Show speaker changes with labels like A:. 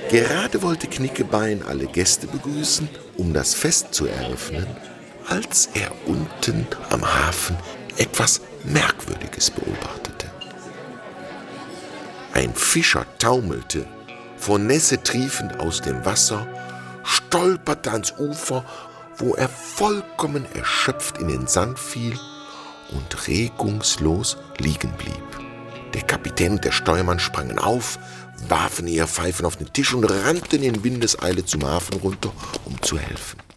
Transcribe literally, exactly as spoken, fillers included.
A: Gerade wollte Knickebein alle Gäste begrüßen, um das Fest zu eröffnen, als er unten am Hafen etwas Merkwürdiges beobachtete. Ein Fischer taumelte, vor Nässe triefend aus dem Wasser, stolperte ans Ufer, wo er vollkommen erschöpft in den Sand fiel und regungslos liegen blieb. Der Kapitän und der Steuermann sprangen auf, warfen ihre Pfeifen auf den Tisch und rannten in Windeseile zum Hafen runter, um zu helfen.